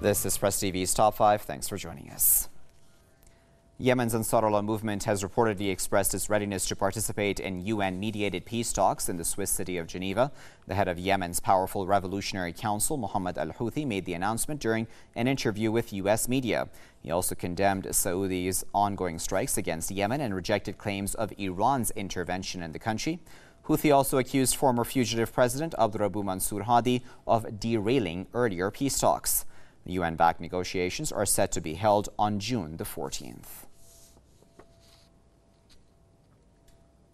This is Press TV's Top 5. Thanks for joining us. Yemen's Ansarullah movement has reportedly expressed its readiness to participate in UN-mediated peace talks in the Swiss city of Geneva. The head of Yemen's powerful Revolutionary Council, Mohammed al-Houthi, made the announcement during an interview with U.S. media. He also condemned Saudi's ongoing strikes against Yemen and rejected claims of Iran's intervention in the country. Houthi also accused former fugitive President Abdurabu Mansour Hadi of derailing earlier peace talks. The UN-backed negotiations are set to be held on June the 14th.